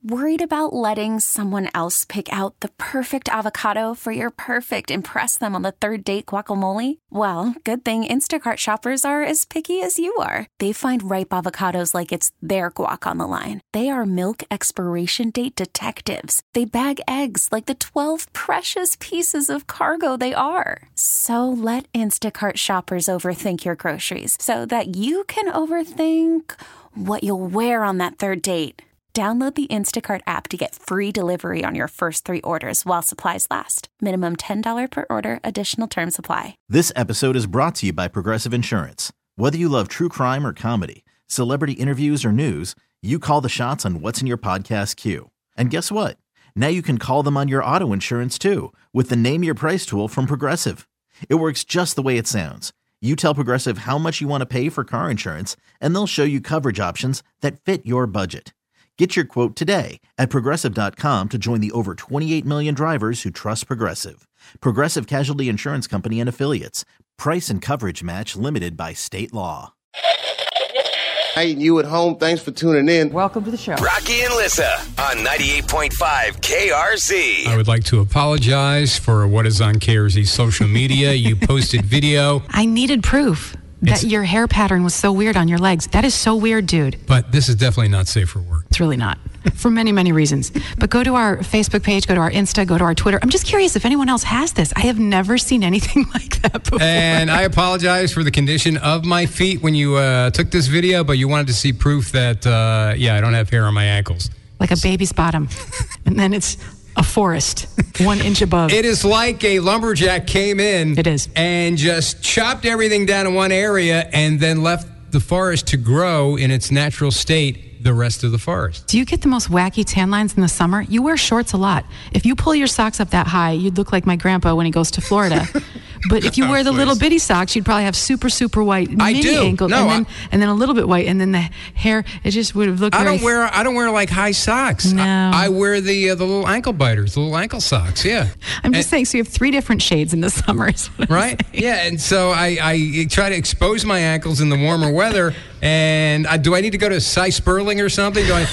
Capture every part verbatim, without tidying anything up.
Worried about letting someone else pick out the perfect avocado for your perfect impress them on the third date guacamole? Well, good thing Instacart shoppers are as picky as you are. They find ripe avocados like it's their guac on the line. They are milk expiration date detectives. They bag eggs like the twelve precious pieces of cargo they are. So let Instacart shoppers overthink your groceries so that you can overthink what you'll wear on that third date. Download the Instacart app to get free delivery on your first three orders while supplies last. Minimum ten dollars per order. Additional terms apply. This episode is brought to you by Progressive Insurance. Whether you love true crime or comedy, celebrity interviews or news, you call the shots on what's in your podcast queue. And guess what? Now you can call them on your auto insurance too with the Name Your Price tool from Progressive. It works just the way it sounds. You tell Progressive how much you want to pay for car insurance, and they'll show you coverage options that fit your budget. Get your quote today at Progressive dot com to join the over twenty-eight million drivers who trust Progressive. Progressive Casualty Insurance Company and Affiliates. Price and coverage match limited by state law. Hey, you at home, thanks for tuning in. Welcome to the show. Rocky and Lissa on ninety-eight point five K R Z. I would like to apologize for what is on K R Z's social media. You posted video. I needed proof that It's- your hair pattern was so weird on your legs. That is so weird, dude. But this is definitely not safe for work. It's really not. For many, many reasons. But go to our Facebook page, go to our Insta, go to our Twitter. I'm just curious if anyone else has this. I have never seen anything like that before. And I apologize for the condition of my feet when you uh, took this video, but you wanted to see proof that, uh, yeah, I don't have hair on my ankles. Like a baby's bottom. And then it's a forest, one inch above. It is like a lumberjack came in. It is. And just chopped everything down in one area and then left the forest to grow in its natural state the rest of the forest. Do you get the most wacky tan lines in the summer? You wear shorts a lot. If you pull your socks up that high, you'd look like my grandpa when he goes to Florida. But if you wear the Oh, little bitty socks, you'd probably have super, super white I mini do. ankles. No, and, then, I- and then a little bit white. And then the hair, it just would have looked I very... don't wear I don't wear like high socks. No. I, I wear the uh, the little ankle biters, the little ankle socks. Yeah. I'm just And- saying, so you have three different shades in the summer. is what I'm Right? saying. Yeah, and so I, I try to expose my ankles in the warmer weather. And I, do I need to go to Cy Sperling or something? Do I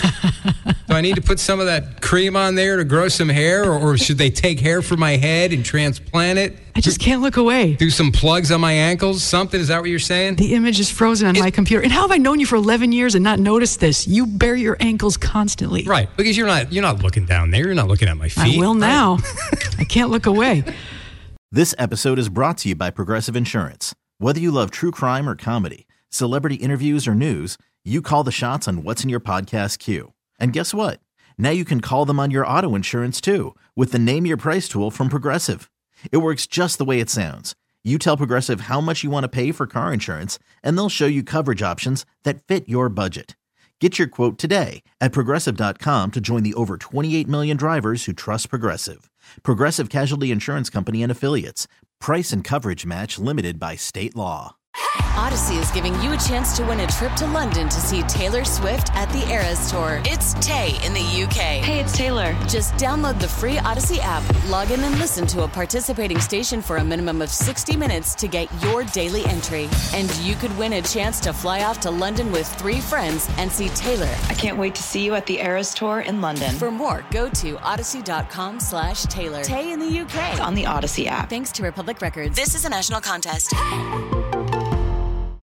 do I need to put some of that cream on there to grow some hair, or, or should they take hair from my head and transplant it? I just can't look away. Do some plugs on my ankles? Something? Is that what you're saying? The image is frozen on my computer. And how have I known you for eleven years and not noticed this? You bare your ankles constantly. Right, because you're not you're not looking down there. You're not looking at my feet. I will now. I can't look away. This episode is brought to you by Progressive Insurance. Whether you love true crime or comedy, celebrity interviews or news, you call the shots on what's in your podcast queue. And guess what? Now you can call them on your auto insurance too with the Name Your Price tool from Progressive. It works just the way it sounds. You tell Progressive how much you want to pay for car insurance, and they'll show you coverage options that fit your budget. Get your quote today at Progressive dot com to join the over twenty-eight million drivers who trust Progressive. Progressive Casualty Insurance Company and Affiliates. Price and coverage match limited by state law. Odyssey is giving you a chance to win a trip to London to see Taylor Swift at the Eras Tour. It's Tay in the U K. Hey, it's Taylor. Just download the free Odyssey app, log in and listen to a participating station for a minimum of sixty minutes to get your daily entry. And you could win a chance to fly off to London with three friends and see Taylor. I can't wait to see you at the Eras Tour in London. For more, go to odyssey.com slash Taylor. Tay in the U K. On the Odyssey app. Thanks to Republic Records. This is a national contest.